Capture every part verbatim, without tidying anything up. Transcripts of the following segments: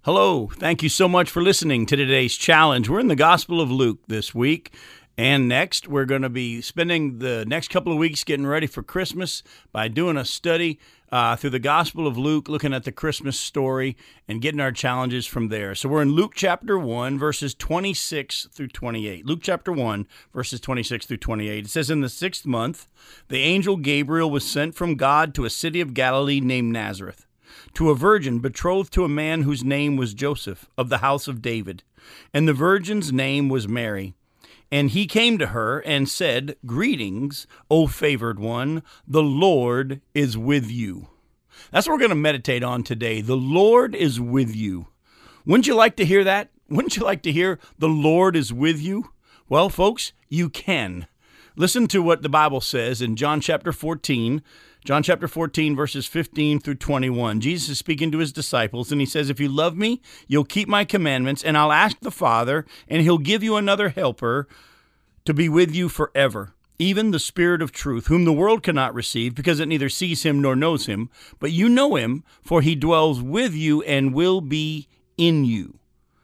Hello, thank you so much for listening to today's challenge. We're in the Gospel of Luke this week, and next we're going to be spending the next couple of weeks getting ready for Christmas by doing a study uh, through the Gospel of Luke, looking at the Christmas story and getting our challenges from there. So we're in Luke chapter one, verses twenty-six through twenty-eight. Luke chapter one, verses twenty-six through twenty-eight. It says, "In the sixth month, the angel Gabriel was sent from God to a city of Galilee named Nazareth, to a virgin betrothed to a man whose name was Joseph, of the house of David. And the virgin's name was Mary. And he came to her and said, 'Greetings, O favored one, the Lord is with you.'" That's what we're going to meditate on today. The Lord is with you. Wouldn't you like to hear that? Wouldn't you like to hear the Lord is with you? Well, folks, you can. Listen to what the Bible says in John chapter fourteen. John chapter fourteen, verses fifteen through twenty-one. Jesus is speaking to his disciples, and he says, "If you love me, you'll keep my commandments, and I'll ask the Father, and he'll give you another helper to be with you forever, even the Spirit of truth, whom the world cannot receive, because it neither sees him nor knows him. But you know him, for he dwells with you and will be in you.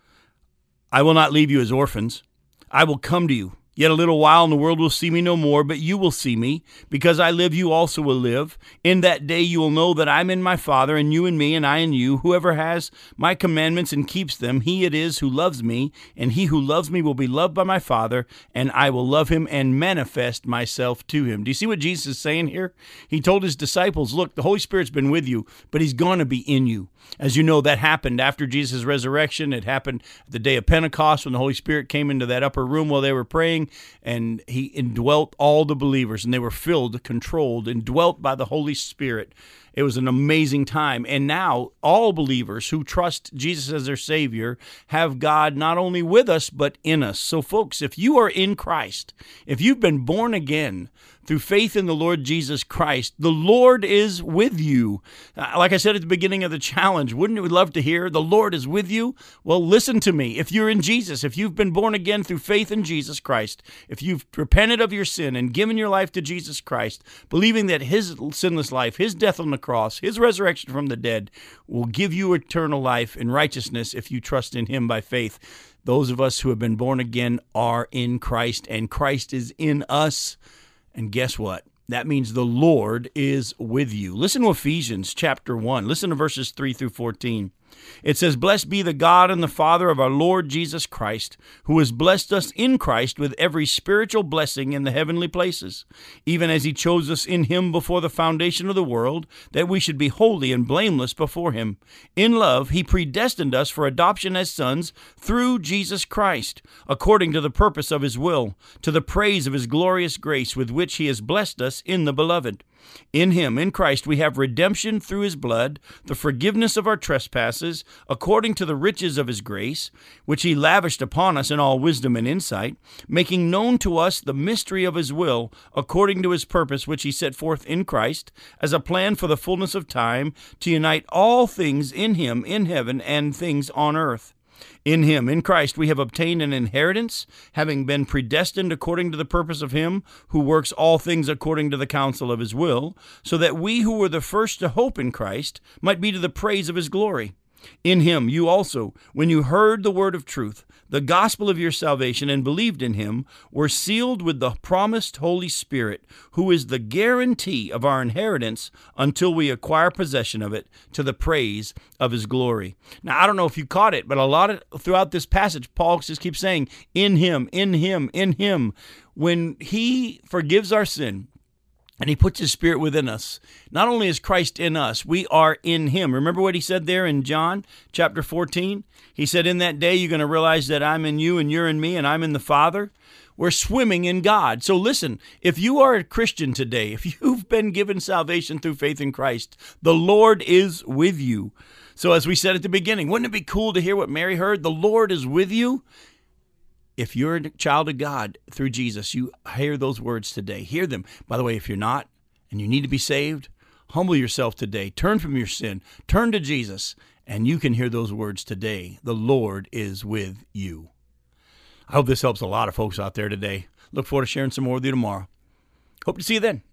I will not leave you as orphans. I will come to you. Yet a little while, and the world will see me no more, but you will see me. Because I live, you also will live. In that day you will know that I'm in my Father, and you in me, and I in you. Whoever has my commandments and keeps them, he it is who loves me. And he who loves me will be loved by my Father, and I will love him and manifest myself to him." Do you see what Jesus is saying here? He told his disciples, look, the Holy Spirit's been with you, but he's going to be in you. As you know, that happened after Jesus' resurrection. It happened the day of Pentecost when the Holy Spirit came into that upper room while they were praying, and he indwelt all the believers, and they were filled, controlled, indwelt by the Holy Spirit. It was an amazing time. And now all believers who trust Jesus as their Savior have God not only with us, but in us. So folks, if you are in Christ, if you've been born again through faith in the Lord Jesus Christ, the Lord is with you. Uh, like I said at the beginning of the challenge, wouldn't we love to hear the Lord is with you? Well, listen to me. If you're in Jesus, if you've been born again through faith in Jesus Christ, if you've repented of your sin and given your life to Jesus Christ, believing that his sinless life, his death on the cross, his resurrection from the dead will give you eternal life and righteousness if you trust in him by faith. Those of us who have been born again are in Christ, and Christ is in us. And guess what? That means the Lord is with you. Listen to Ephesians chapter one. Listen to verses three through fourteen. It says, "Blessed be the God and the Father of our Lord Jesus Christ, who has blessed us in Christ with every spiritual blessing in the heavenly places, even as he chose us in him before the foundation of the world, that we should be holy and blameless before him. In love, he predestined us for adoption as sons through Jesus Christ, according to the purpose of his will, to the praise of his glorious grace with which he has blessed us in the Beloved. In him, in Christ, we have redemption through his blood, the forgiveness of our trespasses, according to the riches of his grace, which he lavished upon us in all wisdom and insight, making known to us the mystery of his will, according to his purpose, which he set forth in Christ, as a plan for the fullness of time, to unite all things in him, in heaven, and things on earth. In him, in Christ, we have obtained an inheritance, having been predestined according to the purpose of him who works all things according to the counsel of his will, so that we who were the first to hope in Christ might be to the praise of his glory. In him you also, when you heard the word of truth, the gospel of your salvation, and believed in him, were sealed with the promised Holy Spirit, who is the guarantee of our inheritance until we acquire possession of it, to the praise of his glory." Now, I don't know if you caught it, but a lot of throughout this passage, Paul just keeps saying, in him, in him, in him. When he forgives our sin, and he puts his Spirit within us. Not only is Christ in us, we are in him. Remember what he said there in John chapter fourteen? He said, "In that day, you're going to realize that I'm in you and you're in me and I'm in the Father." We're swimming in God. So listen, if you are a Christian today, if you've been given salvation through faith in Christ, the Lord is with you. So as we said at the beginning, wouldn't it be cool to hear what Mary heard? The Lord is with you. If you're a child of God through Jesus, you hear those words today. Hear them. By the way, if you're not and you need to be saved, humble yourself today. Turn from your sin. Turn to Jesus, and you can hear those words today. The Lord is with you. I hope this helps a lot of folks out there today. Look forward to sharing some more with you tomorrow. Hope to see you then.